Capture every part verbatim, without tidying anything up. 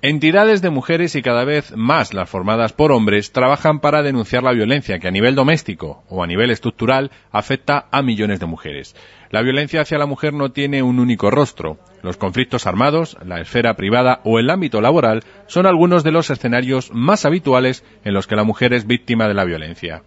Entidades de mujeres y cada vez más las formadas por hombres trabajan para denunciar la violencia que a nivel doméstico o a nivel estructural afecta a millones de mujeres. La violencia hacia la mujer no tiene un único rostro. Los conflictos armados, la esfera privada o el ámbito laboral son algunos de los escenarios más habituales en los que la mujer es víctima de la violencia.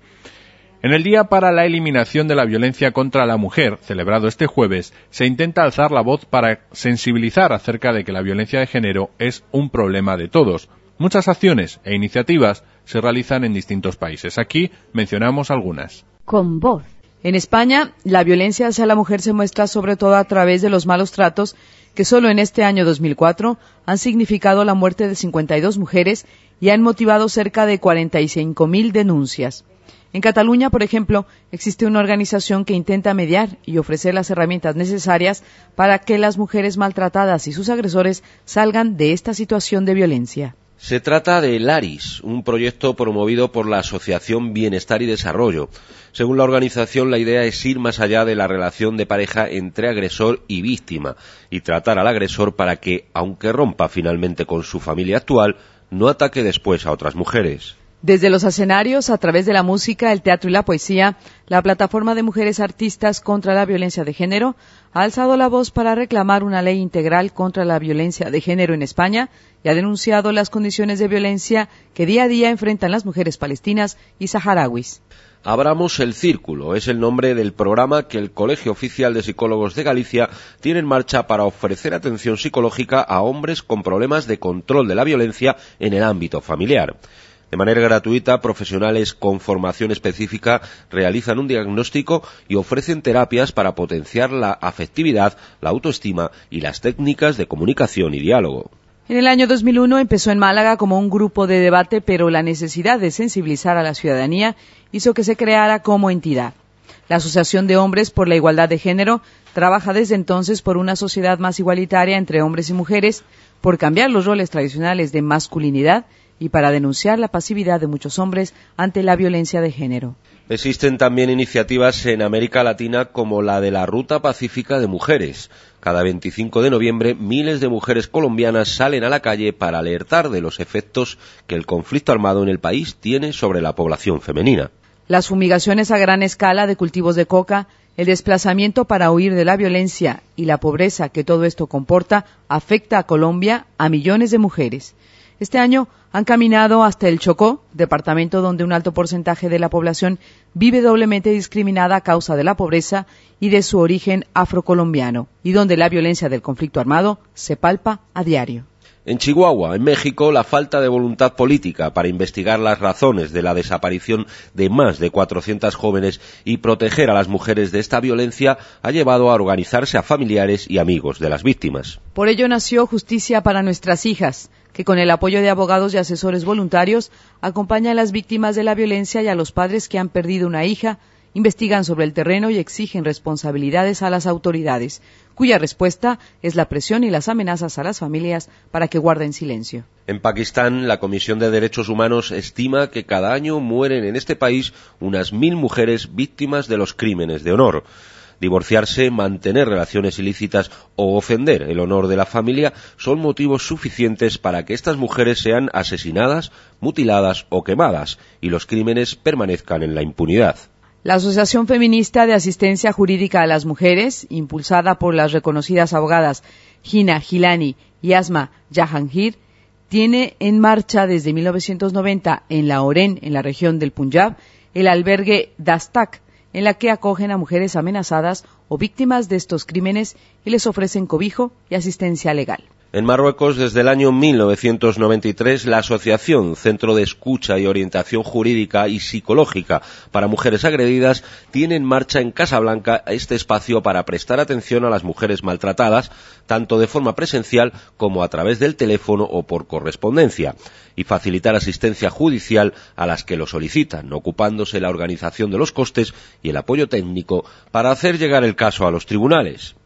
En el Día para la Eliminación de la Violencia contra la Mujer, celebrado este jueves, se intenta alzar la voz para sensibilizar acerca de que la violencia de género es un problema de todos. Muchas acciones e iniciativas se realizan en distintos países. Aquí mencionamos algunas. Con voz. En España, la violencia hacia la mujer se muestra sobre todo a través de los malos tratos que solo en este año dos mil cuatro han significado la muerte de cincuenta y dos mujeres y han motivado cerca de cuarenta y cinco mil denuncias. En Cataluña, por ejemplo, existe una organización que intenta mediar y ofrecer las herramientas necesarias para que las mujeres maltratadas y sus agresores salgan de esta situación de violencia. Se trata de Laris, un proyecto promovido por la Asociación Bienestar y Desarrollo. Según la organización, la idea es ir más allá de la relación de pareja entre agresor y víctima y tratar al agresor para que, aunque rompa finalmente con su familia actual, no ataque después a otras mujeres. Desde los escenarios, a través de la música, el teatro y la poesía, la plataforma de mujeres artistas contra la violencia de género ha alzado la voz para reclamar una ley integral contra la violencia de género en España y ha denunciado las condiciones de violencia que día a día enfrentan las mujeres palestinas y saharauis. Abramos el Círculo es el nombre del programa que el Colegio Oficial de Psicólogos de Galicia tiene en marcha para ofrecer atención psicológica a hombres con problemas de control de la violencia en el ámbito familiar. De manera gratuita, profesionales con formación específica realizan un diagnóstico y ofrecen terapias para potenciar la afectividad, la autoestima y las técnicas de comunicación y diálogo. En el año dos mil uno empezó en Málaga como un grupo de debate, pero la necesidad de sensibilizar a la ciudadanía hizo que se creara como entidad. La Asociación de Hombres por la Igualdad de Género trabaja desde entonces por una sociedad más igualitaria entre hombres y mujeres, por cambiar los roles tradicionales de masculinidad y para denunciar la pasividad de muchos hombres ante la violencia de género. Existen también iniciativas en América Latina como la de la Ruta Pacífica de Mujeres. Cada veinticinco de noviembre, miles de mujeres colombianas salen a la calle para alertar de los efectos que el conflicto armado en el país tiene sobre la población femenina. Las fumigaciones a gran escala de cultivos de coca, el desplazamiento para huir de la violencia y la pobreza que todo esto comporta afecta a Colombia a millones de mujeres. Este año han caminado hasta el Chocó, departamento donde un alto porcentaje de la población vive doblemente discriminada a causa de la pobreza y de su origen afrocolombiano, y donde la violencia del conflicto armado se palpa a diario. En Chihuahua, en México, la falta de voluntad política para investigar las razones de la desaparición de más de cuatrocientas jóvenes y proteger a las mujeres de esta violencia ha llevado a organizarse a familiares y amigos de las víctimas. Por ello nació Justicia para Nuestras Hijas, que con el apoyo de abogados y asesores voluntarios acompaña a las víctimas de la violencia y a los padres que han perdido una hija, investigan sobre el terreno y exigen responsabilidades a las autoridades, cuya respuesta es la presión y las amenazas a las familias para que guarden silencio. En Pakistán, la Comisión de Derechos Humanos estima que cada año mueren en este país unas mil mujeres víctimas de los crímenes de honor. Divorciarse, mantener relaciones ilícitas o ofender el honor de la familia son motivos suficientes para que estas mujeres sean asesinadas, mutiladas o quemadas y los crímenes permanezcan en la impunidad. La Asociación Feminista de Asistencia Jurídica a las Mujeres, impulsada por las reconocidas abogadas Hina Gilani y Asma Jahangir, tiene en marcha desde mil novecientos noventa en la Oren, en la región del Punjab, el albergue Dastak, en la que acogen a mujeres amenazadas o víctimas de estos crímenes y les ofrecen cobijo y asistencia legal. En Marruecos, desde el año mil novecientos noventa y tres, la Asociación Centro de Escucha y Orientación Jurídica y Psicológica para Mujeres Agredidas tiene en marcha en Casablanca este espacio para prestar atención a las mujeres maltratadas, tanto de forma presencial como a través del teléfono o por correspondencia, y facilitar asistencia judicial a las que lo solicitan, ocupándose la organización de los costes y el apoyo técnico para hacer llegar el caso a los tribunales.